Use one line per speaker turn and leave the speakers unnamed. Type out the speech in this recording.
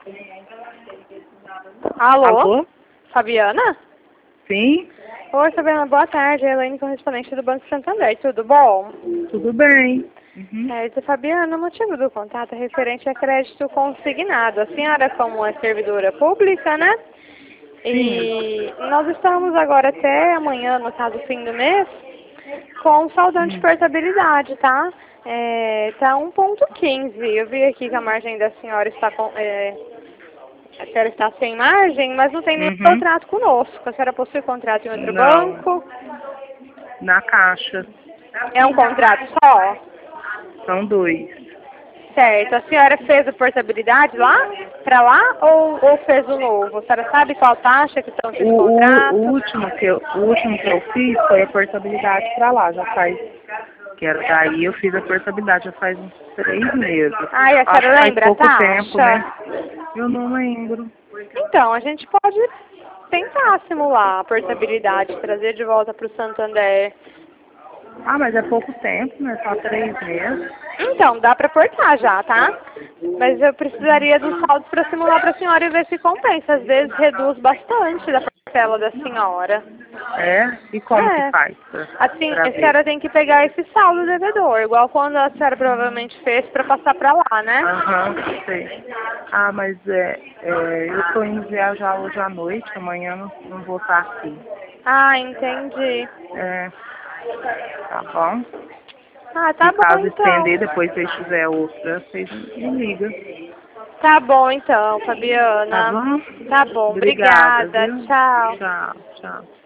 Alô?
Alô?
Fabiana?
Sim,
Oi, Fabiana, boa tarde. Elaine, correspondente do Banco Santander. Tudo bom?
tudo bem. Uhum.
Fabiana, o motivo do contato é referente a crédito consignado. A senhora, como é servidora pública, né?
Sim.
E nós estamos agora até amanhã, no caso, fim do mês, com saldão de portabilidade, tá? Tá 1,15. Eu vi aqui que a margem da senhora está a senhora está sem margem, mas não tem nenhum
Uhum.
contrato conosco. A senhora possui contrato em outro
Não,
banco?
na caixa.
É um contrato só?
São 2.
Certo. A senhora fez a portabilidade lá? Pra lá? Ou fez o novo? A senhora sabe qual taxa que estão esses
O
contratos?
último que eu fiz foi a portabilidade pra lá, já faz. Que era daí eu fiz a portabilidade já faz uns 3 meses.
Ai, a
Acho
senhora
que faz
lembra a
pouco tempo, né?
taxa?
Eu não lembro.
Então, a gente pode tentar simular a portabilidade, trazer de volta para o Santander.
Ah, mas é pouco tempo, né? Só 3 meses.
Então, dá para portar já, tá? Mas eu precisaria dos saldos para simular para a senhora e ver se compensa. Às vezes reduz bastante da parcela da senhora.
É? E como que
É.
faz
Assim,
pra
a
ver?
senhora tem que pegar esse saldo devedor, igual quando a senhora provavelmente fez para passar para lá, né?
Aham, sei. Ah, mas eu tô indo viajar hoje à noite, amanhã não vou estar aqui.
Ah, entendi.
É, tá bom?
Ah,
Se
tá bom
caso estender,
então.
depois se tiver outra, vocês me ligam.
Tá bom então,
Tá
Fabiana.
bom?
Tá bom,
Obrigada,
obrigada.
viu?
Tchau.
Tchau, tchau.